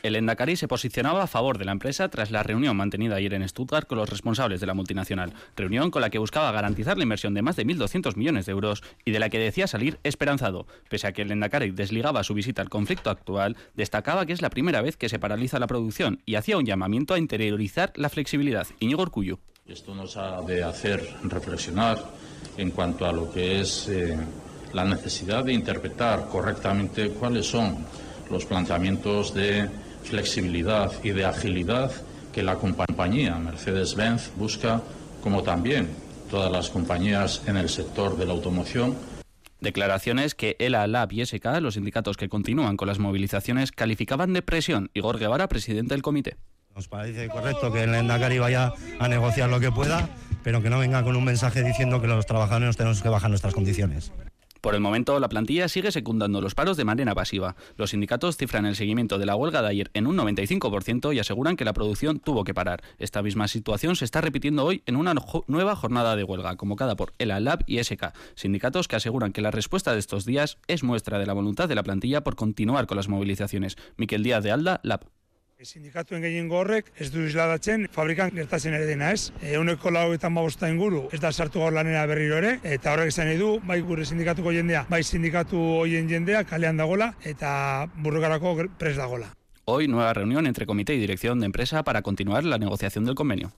El Lehendakari se posicionaba a favor de la empresa tras la reunión mantenida ayer en Stuttgart con los responsables de la multinacional. Reunión con la que buscaba garantizar la inversión de más de 1.200 millones de euros y de la que decía salir esperanzado. Pese a que el Lehendakari desligaba su visita al conflicto actual, destacaba que es la primera vez que se paraliza la producción y hacía un llamamiento a interiorizar la flexibilidad. Íñigo Urkullu. Esto nos ha de hacer reflexionar en cuanto a lo que es la necesidad de interpretar correctamente cuáles son los planteamientos de flexibilidad y de agilidad que la compañía Mercedes-Benz busca, como también todas las compañías en el sector de la automoción. Declaraciones que ELA, LAB y SK, los sindicatos que continúan con las movilizaciones, calificaban de presión. Igor Guevara, presidente del comité. Nos parece correcto que el Lehendakari vaya a negociar lo que pueda, pero que no venga con un mensaje diciendo que los trabajadores tenemos que bajar nuestras condiciones. Por el momento, la plantilla sigue secundando los paros de manera pasiva. Los sindicatos cifran el seguimiento de la huelga de ayer en un 95% y aseguran que la producción tuvo que parar. Esta misma situación se está repitiendo hoy en una nueva jornada de huelga, convocada por ELA, LAB y SK. Sindicatos que aseguran que la respuesta de estos días es muestra de la voluntad de la plantilla por continuar con las movilizaciones. Miquel Díaz de Alda, LAB. Sindikatuen gehiengo horrek ez du isladatzen fabrikan gertatzen ere dena, ez? 95 inguru ez da sartu gaur lanera berriro ere, eta horrek esan nahi du, bai gure sindikatuko jendea, bai sindikatu hoien jendea kalean dagola eta burrukarako prest dagola. Hoy nueva reunión entre comité y dirección de empresa para continuar la negociación del convenio.